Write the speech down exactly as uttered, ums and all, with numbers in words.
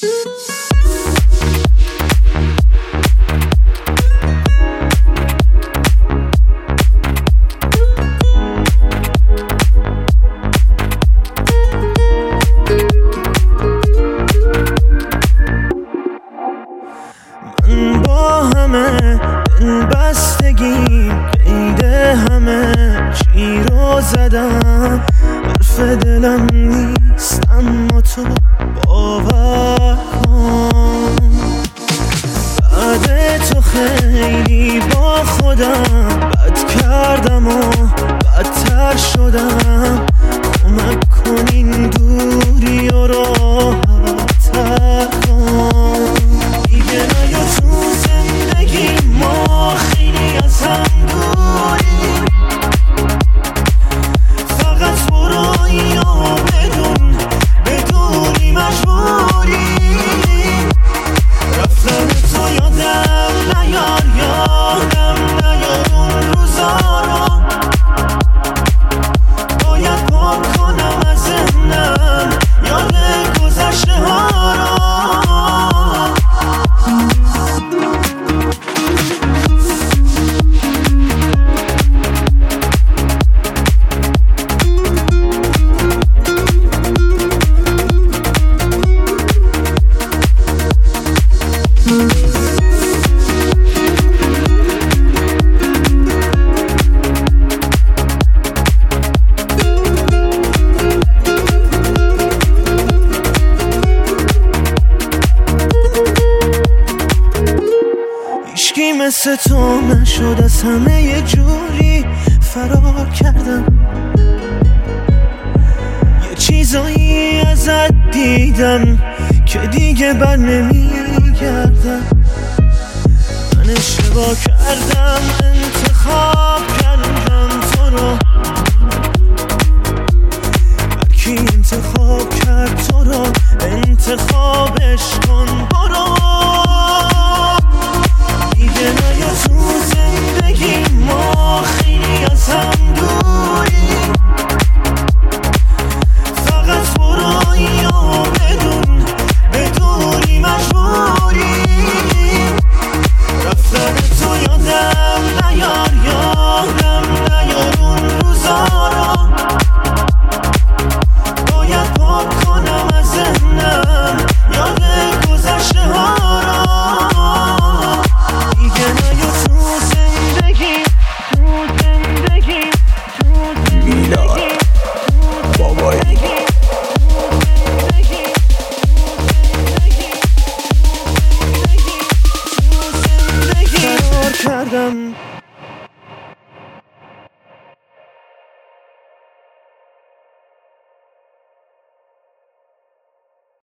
من با همه دل بستگیم قید همه چی رو زدم، حرف دلم نیست اما تو باور کن. بعد تو خیلی با خودم بد کردم و بدتر شدم، کمک کن این دوری و راحت تر کن. دیگه نیا تو زندگی ما خیلی از هم دوریم، فقط برو اینو بدون بدونی مجبوریم. رفتن تو یادم نیار یادم نیار اون روزا رو، باید پاک کنم از ذهنم یاد گذشته ها رو. هیچکی مثل تو نشد، از همه یه جوری فرار کردم. یه چیزایی ازت دیدم که دیگه بر نمیگردم. من اشتباه کردم انتخاب کردم تو رو، هرکی انتخاب کرد تو رو انتخابش کن برو. دیگه نیا تو زندگی ما خیلی از هم دوریم، فقط برو اینو بدون بدونی مجبوریم. رفتن تو یادم نیار یادم نیار اون روزا رو، باید پاک کنم از ذهنم یاد گذشته ها رو. کردم